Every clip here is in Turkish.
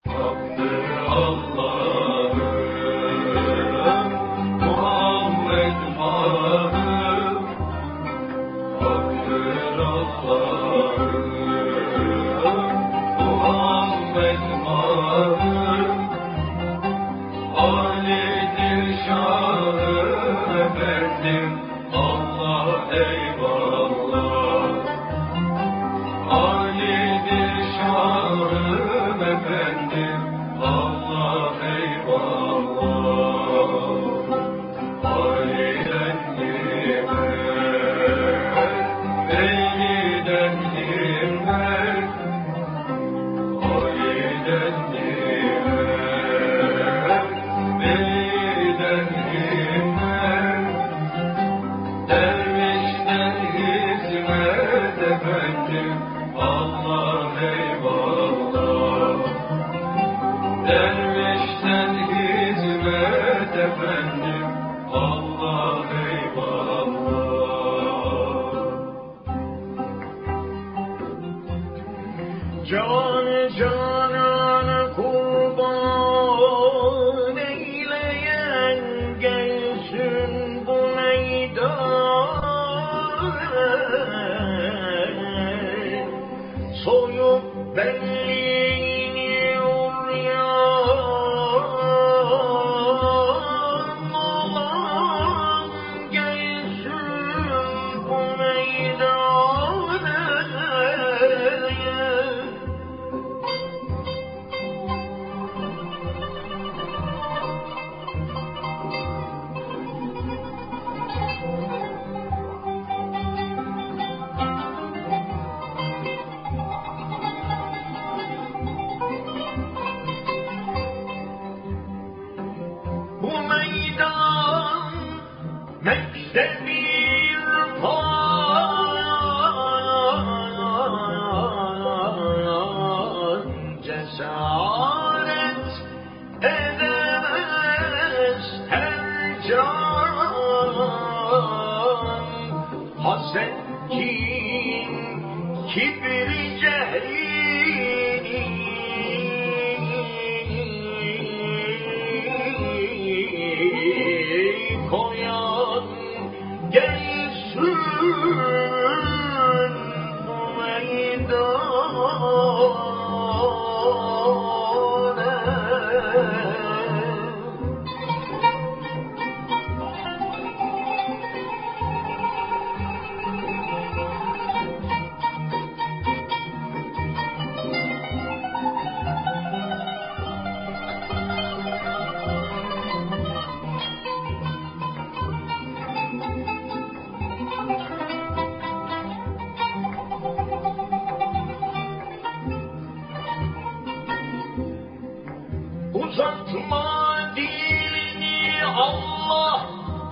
Haktır Allah'ım, Muhammed malım. Haktır Allah'ım, Muhammed malım. Ali'dir şanım efendim, Allah eyvallah. Ali'dir şanım efendim, Allah eyvallah. Ali'den nimet, Veli'den nimet. Ali'den nimet, Veli'den nimet. Dervişten hizmet efendim, Allah eyvallah. Dervişten hizmet efendim, Allah eyvallah. Can canana kurban eyleyen gelsin bu meydan. Soyup belliğini uryan olan gelsin bu meydana. Bu meydan mektebi irfan, cesaret edemez her can. Haset, kin, kibri, cehri koyan gelsin bu meydana. Uzatma dilini Allah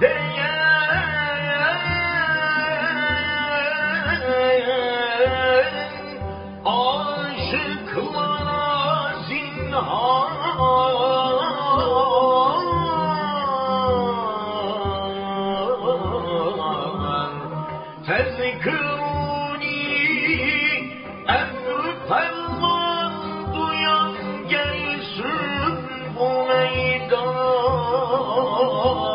diyen aşıklara zinhar. Tezkiruni emr ferman duyan gelsin bu meydana.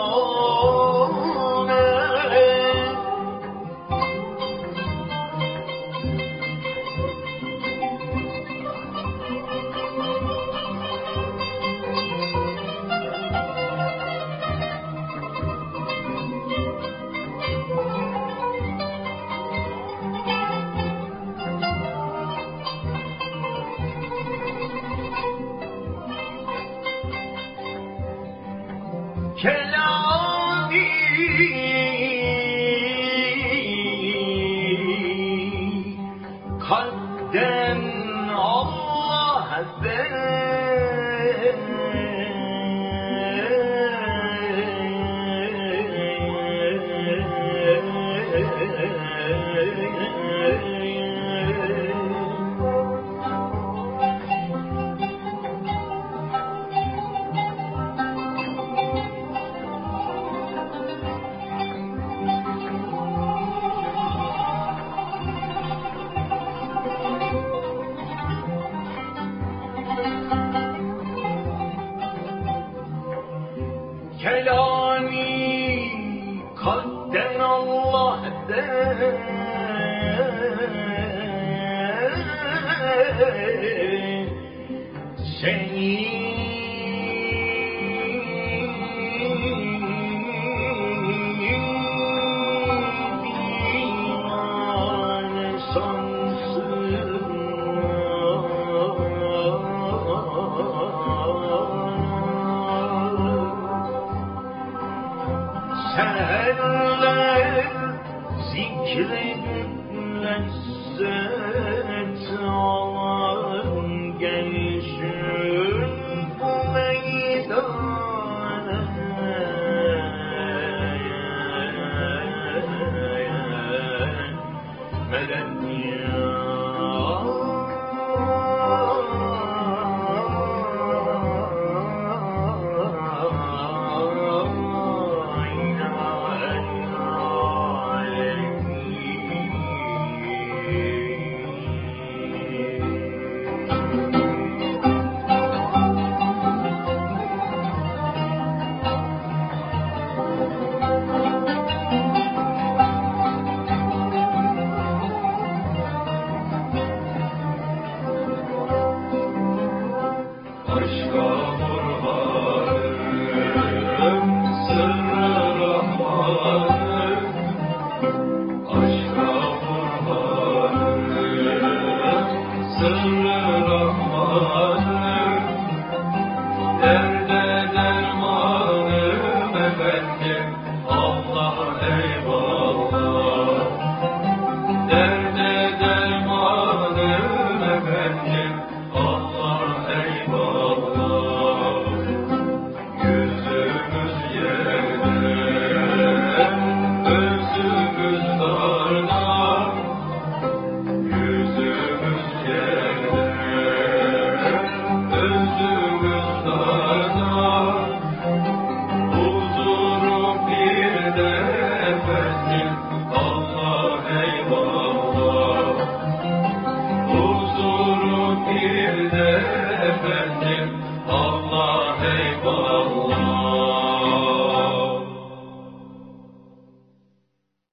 Kelami